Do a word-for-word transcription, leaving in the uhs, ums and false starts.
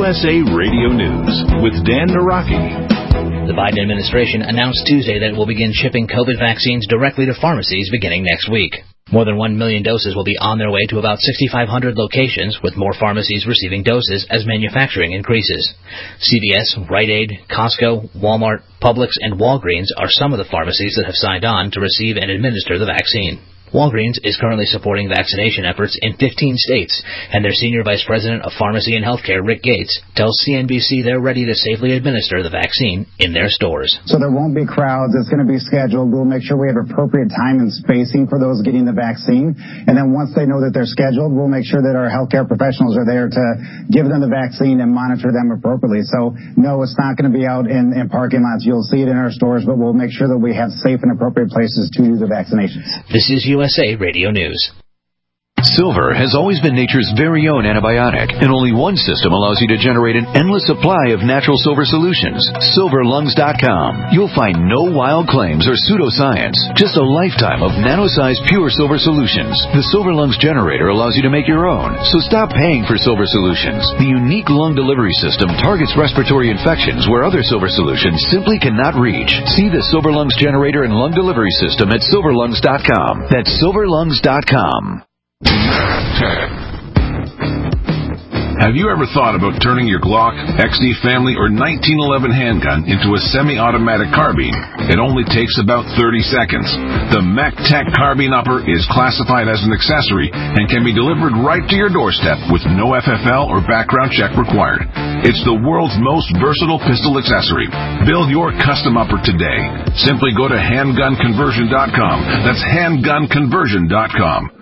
S A Radio News with Dan Naraki. The Biden administration announced Tuesday that it will begin shipping COVID vaccines directly to pharmacies beginning next week. More than one million doses will be on their way to about six thousand five hundred locations, with more pharmacies receiving doses as manufacturing increases. C V S, Rite Aid, Costco, Walmart, Publix, and Walgreens are some of the pharmacies that have signed on to receive and administer the vaccine. Walgreens is currently supporting vaccination efforts in fifteen states, and their Senior Vice President of Pharmacy and Healthcare, Rick Gates, tells C N B C they're ready to safely administer the vaccine in their stores. So there won't be crowds. It's going to be scheduled. We'll make sure we have appropriate time and spacing for those getting the vaccine. And then once they know that they're scheduled, we'll make sure that our healthcare professionals are there to give them the vaccine and monitor them appropriately. So, no, it's not going to be out in, in parking lots. You'll see it in our stores, but we'll make sure that we have safe and appropriate places to do the vaccinations. This is U S A Radio News. Silver has always been nature's very own antibiotic, and only one system allows you to generate an endless supply of natural silver solutions. silver lungs dot com. You'll find no wild claims or pseudoscience, just a lifetime of nano-sized pure silver solutions. The Silver Lungs generator allows you to make your own, so stop paying for silver solutions. The unique lung delivery system targets respiratory infections where other silver solutions simply cannot reach. See the Silver Lungs generator and lung delivery system at silver lungs dot com. That's silver lungs dot com. Have you ever thought about turning your Glock, X D Family, or nineteen eleven handgun into a semi-automatic carbine? It only takes about thirty seconds. The MacTech Carbine Upper is classified as an accessory and can be delivered right to your doorstep with no F F L or background check required. It's the world's most versatile pistol accessory. Build your custom upper today. Simply go to handgun conversion dot com. That's handgun conversion dot com.